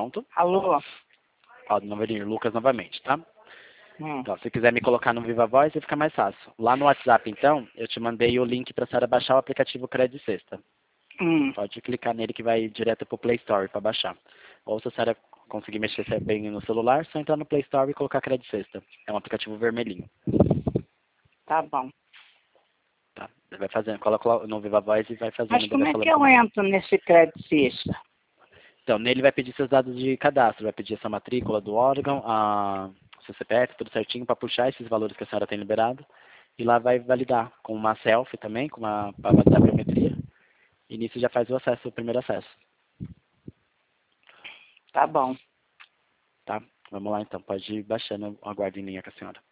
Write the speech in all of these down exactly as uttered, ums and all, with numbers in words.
Pronto? Alô? Ó, numerinho, Lucas novamente, tá? Hum. Então, se quiser me colocar no Viva Voz, fica mais fácil. Lá no WhatsApp, então, eu te mandei o link para a senhora baixar o aplicativo Crédito Sexta. Hum. Pode clicar nele que vai direto para o Play Store para baixar. Ou se a senhora conseguir mexer bem no celular, só entrar no Play Store e colocar Crédito Sexta. É um aplicativo vermelhinho. Tá bom. Tá? Vai fazendo, coloca no Viva Voz e vai fazendo. Mas como vai é falando que eu comigo. entro nesse crédito sexta? Então, nele vai pedir seus dados de cadastro, vai pedir essa matrícula do órgão, a seu C P F, tudo certinho, para puxar esses valores que a senhora tem liberado. E lá vai validar com uma selfie também, com uma, para validar a biometria. E nisso já faz o acesso, o primeiro acesso. Tá bom. Tá? Vamos lá então, pode ir baixando, aguarde em linha com a senhora.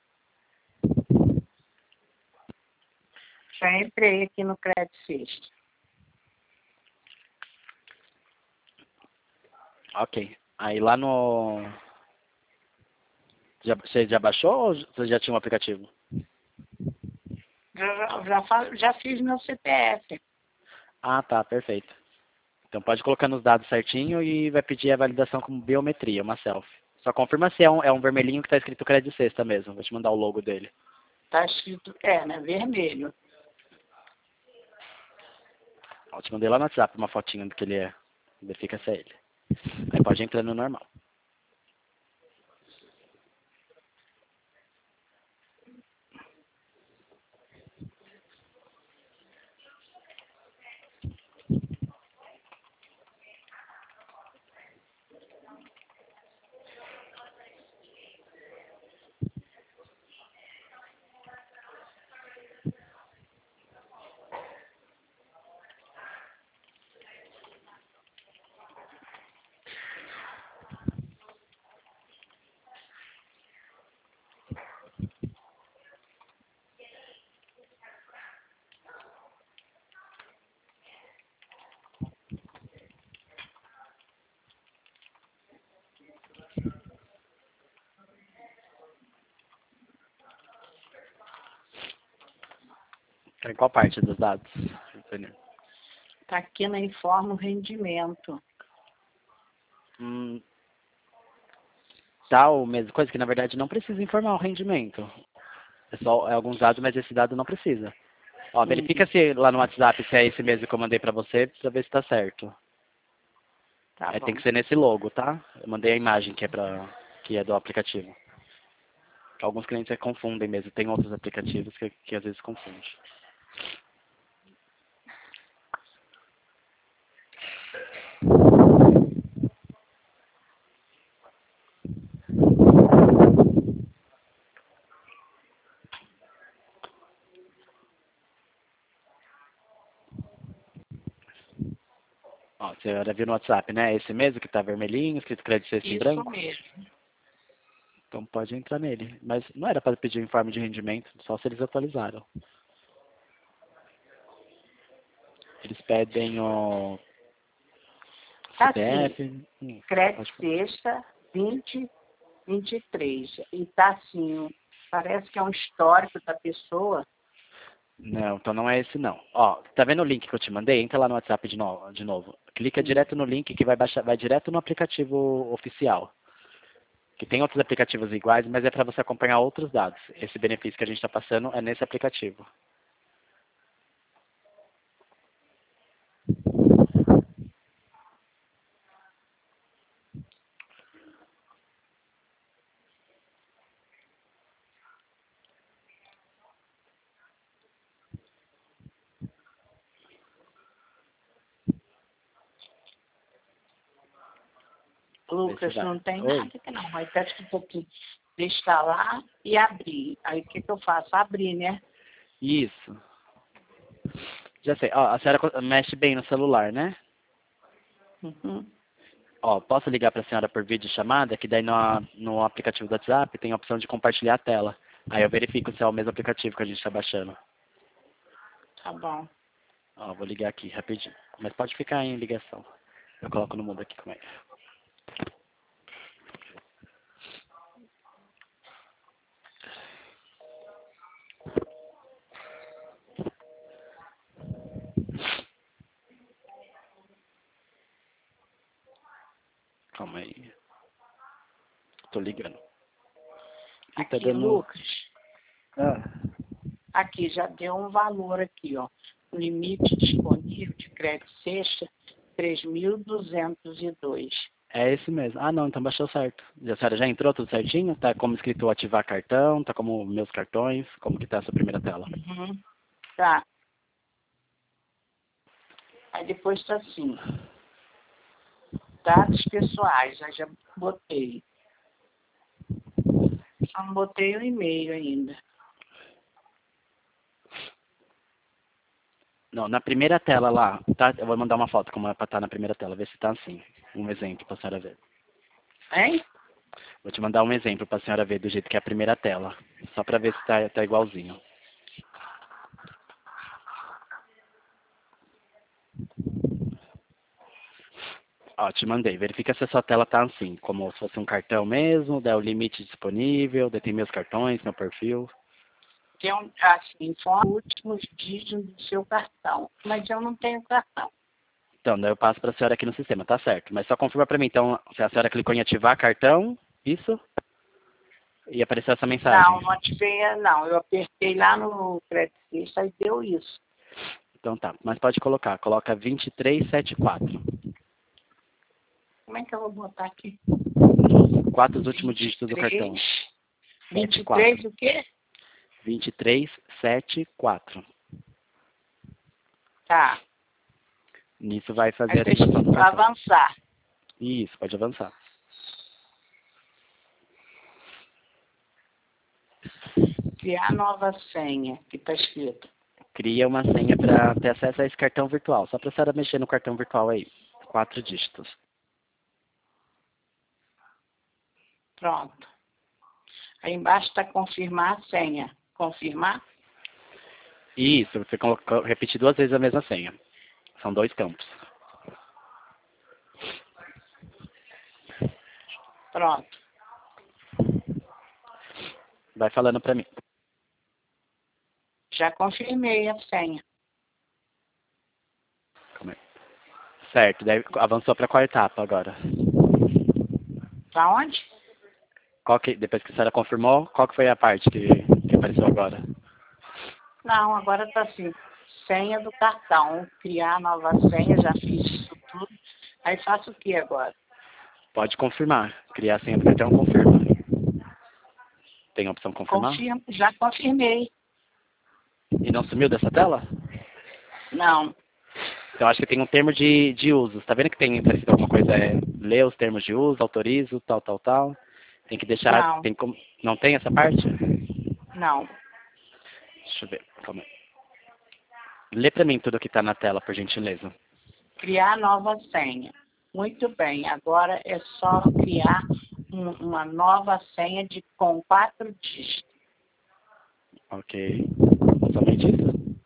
Já entrei aqui no crédito sexta. Ok. Aí lá no... Já, você já baixou ou você já tinha um aplicativo? Já, já, já, fa- já fiz meu C P F. Ah, tá, perfeito. Então pode colocar nos dados certinho e vai pedir a validação como biometria, uma selfie. Só confirma se é um, é um vermelhinho que está escrito Crédito Sexta mesmo. Vou te mandar o logo dele. Tá escrito, é, né? Vermelho. Ó, te mandei lá no WhatsApp uma fotinha do que ele é. Verifica se é ele. Aí pode entrar no normal. Tá em qual parte dos dados? Tá aqui na Informa o Rendimento. Hum, tal mesma coisa que na verdade não precisa informar o rendimento. É só é alguns dados, mas esse dado não precisa. Ó, Hum. verifica se lá no WhatsApp se é esse mesmo que eu mandei pra você, pra ver se tá certo. Tá É, bom. tem que ser nesse logo, tá? Eu mandei a imagem que é pra, que é do aplicativo. Alguns clientes é, confundem mesmo, tem outros aplicativos que, que às vezes confundem. Ó, você já viu no WhatsApp, né? É esse mesmo que tá vermelhinho, escrito Crédito Sexta em Isso branco? mesmo. Então pode entrar nele. Mas não era para pedir o informe de rendimento, só se eles atualizaram. Eles pedem o Tá assim, C P F. Hum, crédito pode falar. sexta vinte, vinte e três. E tá assim, parece que é um histórico da pessoa. Não, então não é esse não. Ó, tá vendo o link que eu te mandei? Entra lá no WhatsApp de novo. De novo. Clica Hum. direto no link que vai baixar, vai direto no aplicativo oficial. Que tem outros aplicativos iguais, mas é para você acompanhar outros dados. Esse benefício que a gente está passando é nesse aplicativo. Vê se Lucas, vai. não tem Oi. nada aqui não. Aí peço um pouquinho de instalar e abrir. Aí o que, que eu faço? Abrir, né? Isso. Já sei. Ó, a senhora co- mexe bem no celular, né? Uhum. Ó, posso ligar para a senhora por vídeo chamada, que daí no, no aplicativo do WhatsApp tem a opção de compartilhar a tela. Aí eu verifico se é o mesmo aplicativo que a gente está baixando. Tá bom. Ó, vou ligar aqui rapidinho. Mas pode ficar em ligação. Eu coloco no mudo aqui como é. Calma aí. Tô ligando. Ih, Aqui, tá dando... Lucas. Ah. Aqui, já deu um valor aqui, ó. O limite disponível de crédito sexta, três mil duzentos e dois. É esse mesmo. Ah, não, então baixou certo. E a senhora já entrou tudo certinho? Tá como escrito ativar cartão, tá como meus cartões, como que tá a sua primeira tela? Uhum. Tá. Aí depois tá assim. Dados pessoais, aí já botei. Só não botei o e-mail ainda. Não, na primeira tela lá, tá? Eu vou mandar uma foto como é pra estar na primeira tela, ver se tá assim. Um exemplo pra senhora ver. Hein? Vou te mandar um exemplo pra senhora ver do jeito que é a primeira tela. Só pra ver se tá, tá igualzinho. Ó, te mandei. Verifica se a sua tela tá assim, como se fosse um cartão mesmo, dá o limite disponível, daí tem meus cartões, meu perfil. Tem um, assim, são os últimos dígitos do seu cartão. Mas eu não tenho cartão. Então, daí eu passo pra senhora aqui no sistema, tá certo. Mas só confirma pra mim, então, se a senhora clicou em ativar cartão, isso, e apareceu essa mensagem. Não, não ativei, não. Eu apertei lá no crédito sexta e deu isso. Então tá, mas pode colocar, coloca vinte e três setenta e quatro. Como é que eu vou botar aqui? Quatro os últimos dígitos do cartão. vinte e três o quê? vinte e três setenta e quatro. Tá. Nisso vai fazer Aí a tá ativação do escrito cartão. avançar. Isso, pode avançar. Criar nova senha, que tá escrito. Cria uma senha para ter acesso a esse cartão virtual. Só para a senhora mexer no cartão virtual aí. Quatro dígitos. Pronto. Aí embaixo está confirmar a senha. Confirmar? Isso, você colocou, repetir duas vezes a mesma senha. São dois campos. Pronto. Vai falando para mim. Já confirmei a senha. Calma aí. Certo, daí avançou para qual etapa agora? Para onde? Qual que, depois que a senhora confirmou, qual que foi a parte que, que apareceu agora? Não, agora está assim. Senha do cartão. Criar nova senha, já fiz isso tudo. Aí faço o que agora? Pode confirmar. Criar a senha do cartão, confirma. Tem a opção confirmar? Confirmo, já confirmei. E não sumiu dessa tela? Não. Então acho que tem um termo de, de uso. Tá vendo que tem parecido alguma coisa? É, ler os termos de uso, autorizo, tal, tal, tal. Tem que deixar. Não. Tem como, não tem essa parte? Não. Deixa eu ver. Calma aí. Lê pra mim tudo que tá na tela, por gentileza. Criar nova senha. Muito bem. Agora é só criar um, uma nova senha de, com quatro dígitos. Ok. Somente isso?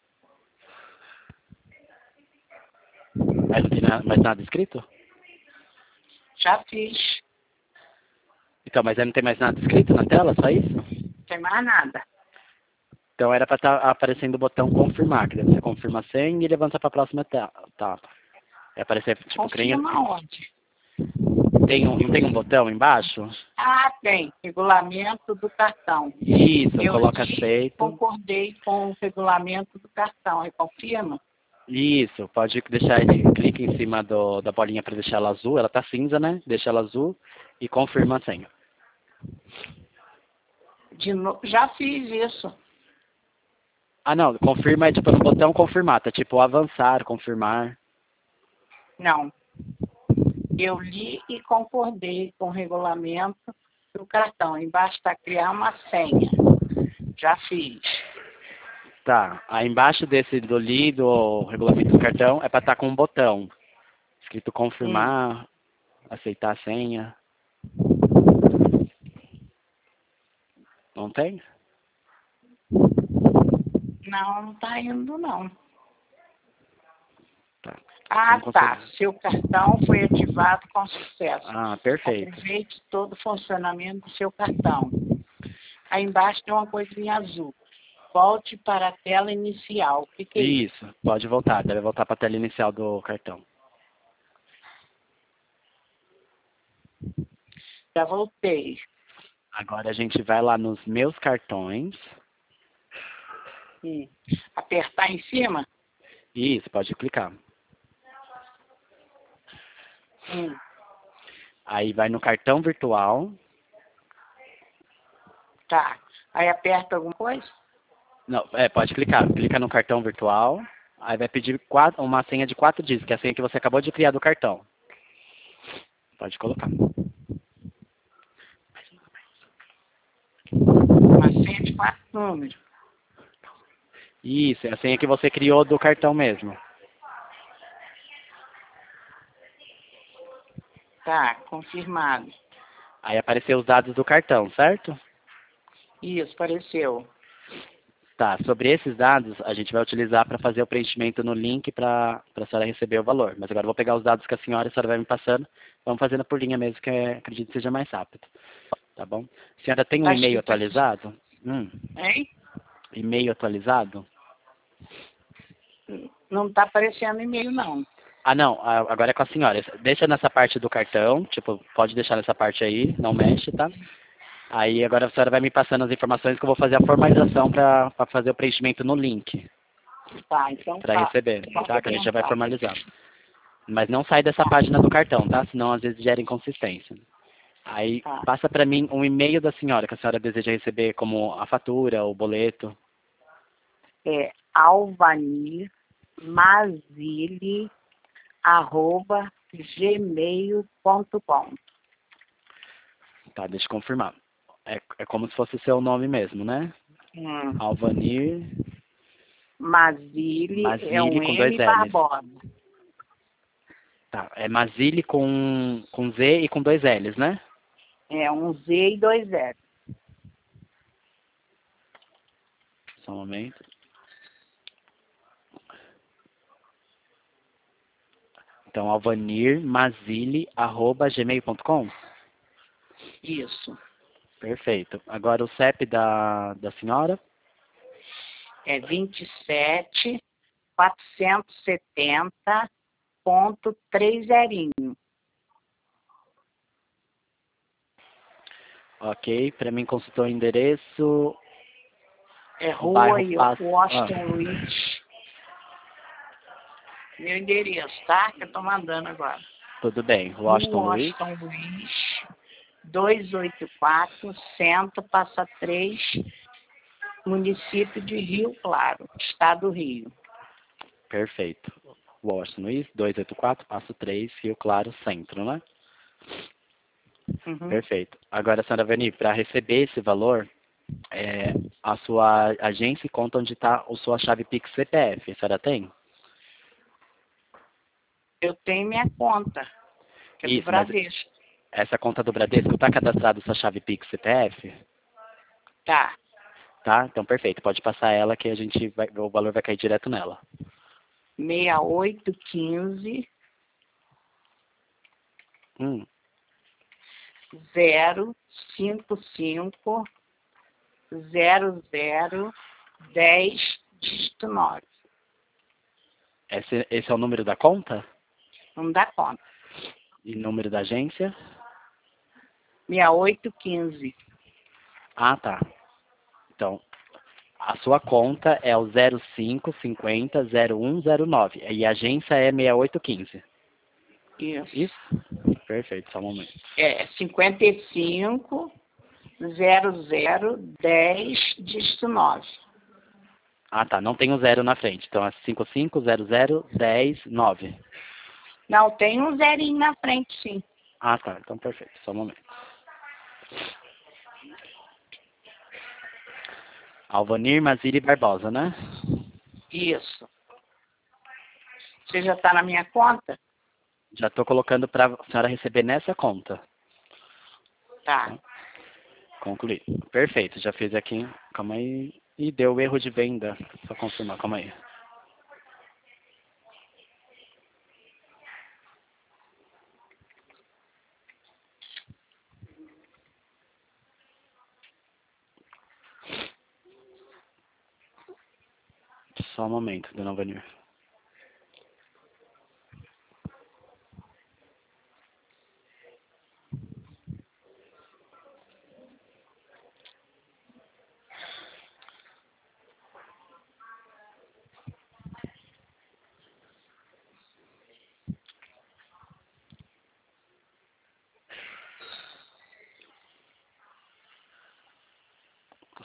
Aí não tem na- mais nada escrito? Já fiz. Então, mas aí não tem mais nada escrito na tela, só isso? Não tem mais nada. Então era pra estar aparecendo o botão confirmar, que deve ser confirma a senha e ele avança pra próxima etapa. Vai aparecer, tipo, creio. Confirma onde? Tem um, não tem um botão embaixo? Ah, tem. Regulamento do cartão. Isso, Eu coloca li e aceito. concordei com o regulamento do cartão. Aí confirma? Isso, pode deixar ele, clica em cima do, da bolinha para deixar ela azul, ela tá cinza, né? Deixa ela azul e confirma a senha. De no... Já fiz isso. Ah, não, confirma é tipo no botão confirmar, tá tipo avançar, confirmar. Não. Eu li e concordei com o regulamento do cartão. Embaixo está criar uma senha. Já fiz. Tá, aí embaixo desse do li, do regulamento do cartão, é para estar com um botão escrito confirmar, hum. aceitar a senha. Não tem? Não, não está indo, não. Tá. Ah, Então, tá. Seu cartão foi ativado com sucesso. Ah, perfeito. Aproveite todo o funcionamento do seu cartão. Aí embaixo tem uma coisinha azul. Volte para a tela inicial. O que, que é isso? Isso, pode voltar. Deve voltar para a tela inicial do cartão. Já voltei. Agora a gente vai lá nos meus cartões. Hum. Apertar em cima? Isso, pode clicar. Hum. Aí vai no cartão virtual. Tá. Aí aperta alguma coisa? Não, é, pode clicar. Clica no cartão virtual. Aí vai pedir quatro, uma senha de quatro dígitos, que é a senha que você acabou de criar do cartão. Pode colocar. Uma senha de quatro números. Isso, é a senha que você criou do cartão mesmo. Tá, confirmado. Aí apareceu os dados do cartão, certo? Isso, apareceu. Tá, sobre esses dados, a gente vai utilizar para fazer o preenchimento no link para a senhora receber o valor. Mas agora eu vou pegar os dados que a senhora, a senhora vai me passando. Vamos fazendo por linha mesmo, que é, acredito que seja mais rápido. Tá bom? A senhora tem um Tá e-mail escrito aqui. atualizado? Hum, Hein? e-mail atualizado? Não tá aparecendo e-mail, não. Ah, não, a- agora é com a senhora. Deixa nessa parte do cartão, tipo, pode deixar nessa parte aí, não mexe, tá? Aí agora a senhora vai me passando as informações que eu vou fazer a formalização para fazer o preenchimento no link, Tá, então para tá. receber, Pode tá? Que a gente já vai adiantar. formalizar. Mas não sai dessa página do cartão, tá? Senão às vezes gera inconsistência. Aí Tá. passa para mim um e-mail da senhora que a senhora deseja receber como a fatura, o boleto. É alvanir mazili arroba gmail ponto com. Tá, deixa eu confirmar. É, é como se fosse o seu nome mesmo, né? Hum. Alvanir Mazili é Mazili um com dois M L's. Barbosa. Tá, é Mazili com, com Z e com dois L's, né? É um Z e dois S. Só um momento. Então, alvanirmazili arroba gmail ponto com. Isso. Perfeito. Agora o C E P da, da senhora? É vinte e sete quatrocentos e setenta ponto três zero. Ok, para mim consultou o endereço, É o Rua bairro Passo. Ah, Washington Luiz. Meu endereço, tá? Que eu tô mandando agora. tudo bem, Rua Washington Luiz. Washington Luiz, duzentos e oitenta e quatro, Centro, Passa três, município de Rio Claro, estado do Rio. Perfeito. Washington Luiz, duzentos e oitenta e quatro, Passo três, Rio Claro, Centro, né? Uhum. Perfeito. Agora, senhora Vani, para receber esse valor, é, a sua agência conta onde está a sua chave Pix C P F, a senhora tem? Eu tenho minha conta, que é do Isso, mas Bradesco. essa conta do Bradesco está cadastrada sua chave Pix C P F? Tá. Tá? Então, perfeito. Pode passar ela que a gente vai, o valor vai cair direto nela. seis oito um cinco, Hum, zero cinco cinco, zero zero, dez, dígito nove. esse, esse é o número da conta? Não dá conta. E número da agência? seis oito um cinco. Ah, tá. Então, a sua conta é o zero cinco cinquenta zero um zero nove e a agência é seis oito um cinco. Isso. Isso? Perfeito, só um momento. É cinquenta e cinco, zero zero, dez, dígito nove. Ah, tá. Não tem o zero na frente. Então é cinco cinco zero zero dez nove. Não, tem um zerinho na frente, sim. Ah, tá. Então perfeito. Só um momento. Alvanir Mazili Barbosa, né? Isso. Você já está na minha conta? Já estou colocando para a senhora receber nessa conta. Tá. Concluí. Perfeito. Já fiz aqui. Calma aí. E deu erro de venda. Só confirmar. Calma aí. Só um momento, dona Alvanir.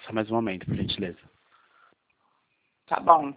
Só mais um momento, por gentileza. Tá bom.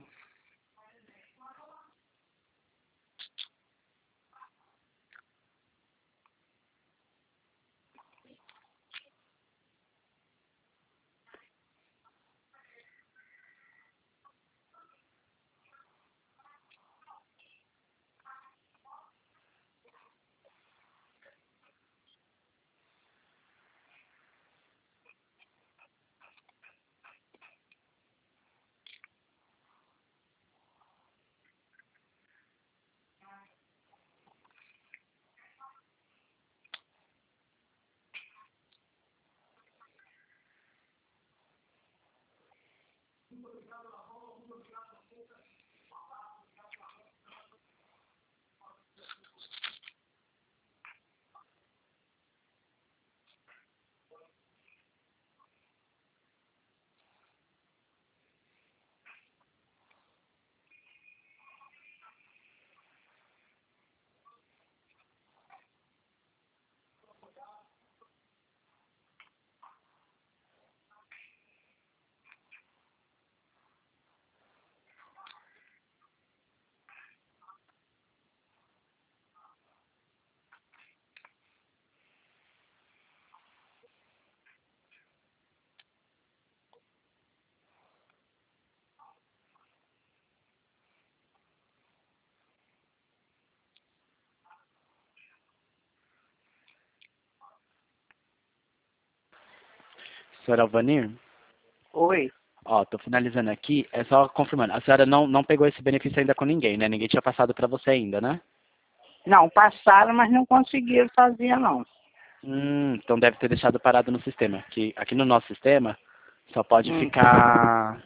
Senhora Alvanir? Oi. Ó, tô finalizando aqui, é só confirmando. A senhora não, não pegou esse benefício ainda com ninguém, né? Ninguém tinha passado para você ainda, né? Não, passaram, mas não conseguiram fazer, não. Hum, então deve ter deixado parado no sistema. Que aqui no nosso sistema só pode Hum. ficar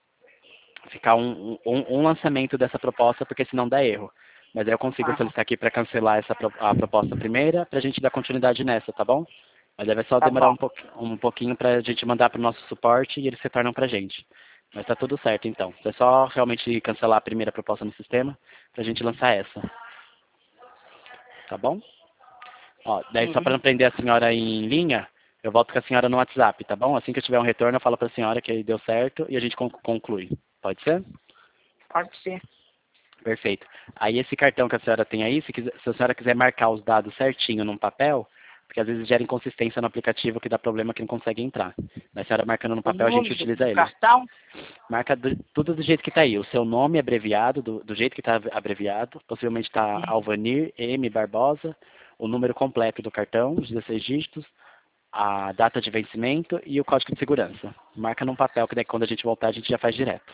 ficar um, um, um lançamento dessa proposta, porque senão dá erro. Mas aí eu consigo Ah, solicitar aqui para cancelar essa pro- a proposta primeira, para a gente dar continuidade nessa, tá bom? Mas deve só tá demorar bom. um, pouqui- um pouquinho para a gente mandar para o nosso suporte e eles retornam para a gente. Mas tá tudo certo então. É só realmente cancelar a primeira proposta no sistema para a gente lançar essa. Tá bom? Ó, daí só para Uhum. não prender a senhora em linha, eu volto com a senhora no WhatsApp, tá bom? Assim que eu tiver um retorno, eu falo para a senhora que deu certo e a gente con- conclui. Pode ser? Pode ser. Perfeito. Aí esse cartão que a senhora tem aí, se, quiser, se a senhora quiser marcar os dados certinho num papel, porque às vezes gera inconsistência no aplicativo que dá problema que não consegue entrar. Mas a senhora marcando no O papel, a gente número do, utiliza do ele. cartão? Marca do- tudo do jeito que está aí. O seu nome abreviado, do, do jeito que está abreviado. Possivelmente está Hum. Alvanir M. Barbosa. O número completo do cartão, os dezesseis dígitos. A data de vencimento e o código de segurança. Marca num papel que daí quando a gente voltar a gente já faz direto.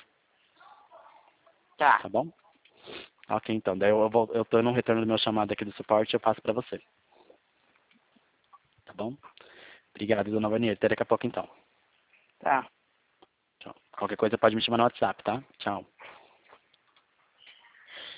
Tá. Tá bom? Ok, então. Daí eu, vou, eu tô no retorno do meu chamado aqui do suporte e eu passo para você. Tá bom? Obrigado, dona Vanier. Até daqui a pouco, então. Tá. Tchau. Qualquer coisa pode me chamar no WhatsApp, tá? Tchau.